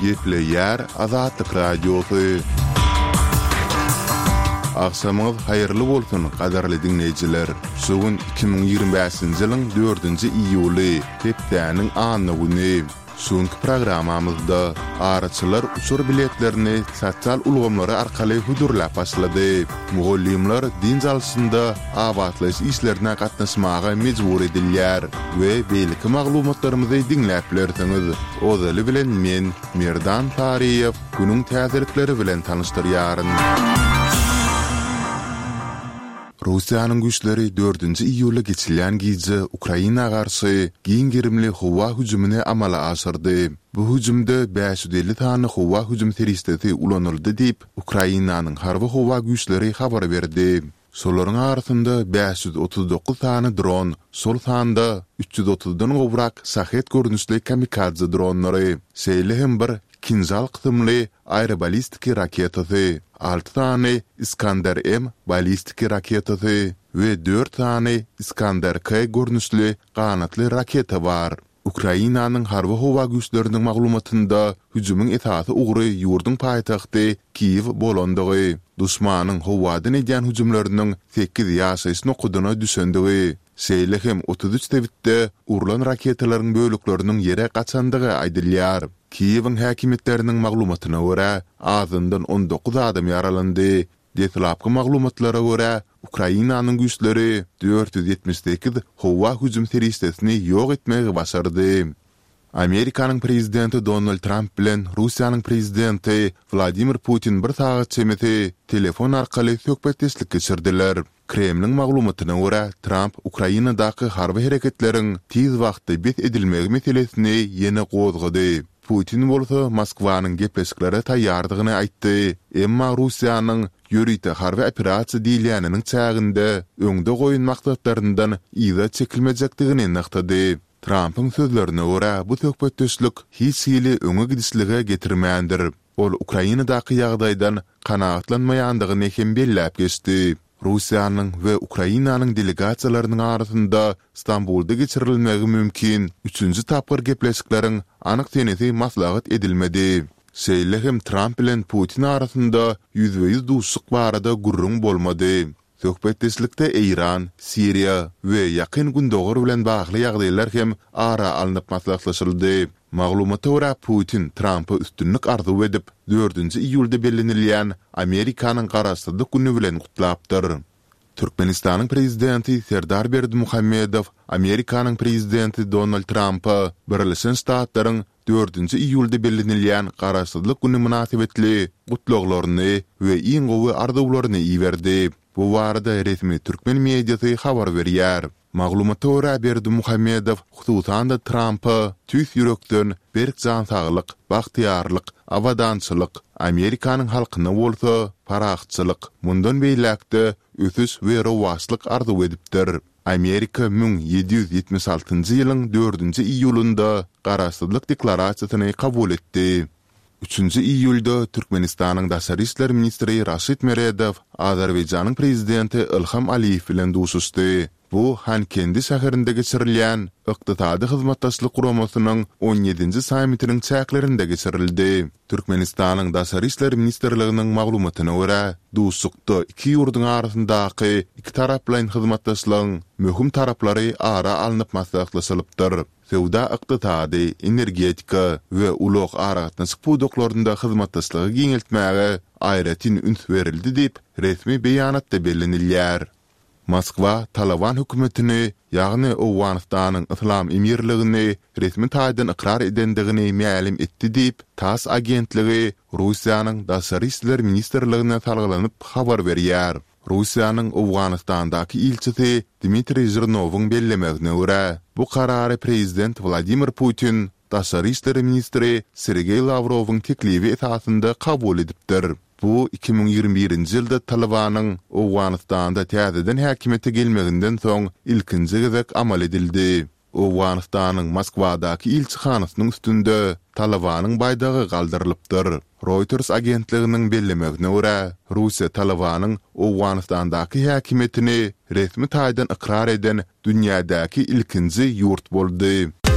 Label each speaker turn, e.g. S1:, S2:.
S1: Gepleyer Azatlyk Radiosu. Akşamınız hayırlı bolsun, qadarly dinleyijiler. Şugun 2025-nji ýylyň 4-nji iýuly, hepdäniň anyny güni. Şuňky programamyzda araçylar uçur biletlerini sosial ulgamlary arkaly hudurlap başlady. Mugallimler din jalsynda awatlaş işlerine gatnaşmaga mejbur edilýär we belki maglumatlarymyzy dinläp bilersiňiz. Ozaly bilen men Merdan Tariýew günüň täzelikleri bilen tanıştyrýaryn. Russiýanyň güýçleri 4-nji iýulda geçilen gije Ukraina garşy giňgirimli howa hüjümine amala aşyrdy. Bu hüjümde 550 tany howa hüjüm terroristleri ulanyldy diýip Ukrainanyň harby howa güýçleri habar berdi. Şolaryň arasynda 539 tany dron, sol sanda 330-dan gowrak sahet görnüşli kamikadze dronlary, seýle bir Kinzal kıtımlı aerobalistik raketası, 6 tane Iskander-M balistik raketası ve 4 tane Iskander-K görnüşlü qanatlı raketa var. Ukrainanyň harby howa güýçleriniň maglumatynda hüjümüň esasy ugry ýurdun paýtagty Kiýew bolandygy, duşmanyň howadan edýän hüjümleriniň 8 ýaşaýyş nokudyna düşendigi, seýle hem 33 tebitde urulan raketalaryň bölükleriniň ýere gaçandygy aýdylýar. Kiýewiň häkimetleriniň maglumatyna görä, azyndan 19 adam ýaralandy. Detlapky maglumatlara görä, Ukrainanyň güýçleri 478 howa hüjüm terroristini ýok etmegi başardy. Amerikanyň prezidenti Donald Trump bilen Russiýanyň prezidenti Vladimir Putin bir sagat çemeti telefon arkaly söhbetdeşlik geçirdiler. Kremliň maglumatyna görä, Trump Ukrainadaky harby hereketleriň tiz wagtda bet edilmegi meselesini ýene gozgady. Putin bolsa Moskwanyň gepleşikleri taýýardygyny aýtdy. Emma Russiýanyň ýörüýte harby operasiýa diýilýäniniň çäginde öňde goýun maksatlaryndan ýa çekilmejekdigini naktady. Trump'ın sözlerine görä bu söhbetdeşlik hiç hili öňe gidişlige getirmändir. Ol Ukrainadaky ýagdaýdan kanagatlanmaýandygyny hem belläp geçdi. Russiýanyň we Ukrainanyň delegasiýalarynyň arasynda Stambulda geçirilmegi mümkin 3-nji tapgyr gepleşikleriň anyk tenesi maslahat edilmedi. Seýle hem Trump bilen Putin arasynda %100 duşluk barada gurrun bolmady. Söhbetdeşlikde Iran, Siriya we ýakyn gündogor bilen bagly ýagdaýlar hem ara alınıp maslahatlaşyldy. Maglumata görä Putin Trump'a üstünlük arzu edip 4-nji iýulda bellenilýän Amerikanyň garaşsyzlyk güni bilen gutlapdyr. Türkmenistanyň prezidenti Serdar Berdimuhammedow Amerikanyň prezidenti Donald Trump'a Birleşen Ştatlaryň 4-nji iýulda bellenilýän garaşsyzlyk güni münasibetli gutluglaryny we iň gowy arzuwlaryny iýerdi. Bu barada resmi Türkmen mediasy habar berýär. Maglumata görä Berdimuhammedow hususan da Trump'a tüýs ýürekden berk jan saglyk, bagtyarlyk, awadançylyk, Amerikanyň halkyna bolsa paraxçylyk, mundan beýlekde ösüş we rowaçlyk arzu edipdir. Amerika 1776-njy ýylyň 4-nji iýulunda garaşsyzlyk deklarasiýasyny kabul etdi. 3-nji iýulda Türkmenistanyň daşary işler ministri Raşid Meredow Azerbaýjanyň prezidenti Ilham Aliýew bilen duşuşdy. Bu Hankendi şäherinde geçirilýän ykdysady hyzmatdaşlyk guramasynyň 17-nji sammitiniň çäklerinde geçirildi. Türkmenistanyň daşary işler ministrliginiň maglumatyna görä, duşukda iki ýurdun arasyndaky iki tarap bilen hyzmatdaşlygyň möhüm taraplary ara alınıp maslahatlaşylypdyr. Sewda, ykdysady, energetika we ulaq aragatnaşyk pudoklaryna hyzmatdaşlygy giňeltmäge aýratyn üns berildi diýip resmi beýanatda bellenilýär. Moskwa Taliban hökümetini, ýagny Awganistanyň Islam emirligini resmi taýdan ikrar edendigini ma'lum etdi diýip TASS agentligi Russiýanyň daşary işler ministrligine salgylanyp habar berýär. Russiýanyň Awganistandaky ilçisi Dmitri Zhirnowyň bellemegine görä, bu karary prezident Vladimir Putin daşary işler ministri Sergey Lavrowyň teklibi esasynda kabul edipdir. Bu 2021-nji ýylda Talibanyň Awganistanda täzeden häkimete gelmeginden soň ilkinji gezek amal edildi. Awganistanyň Moskwadaky ilçihanasynyň üstünde Talibanyň baýdagy galdyrylypdyr. Reuters agentliginiň bellemegine görä, Russiýa Talibanyň Awganistandaky häkimetini resmi taýdan ikrar eden dünýädäki ilkinji ýurt boldy.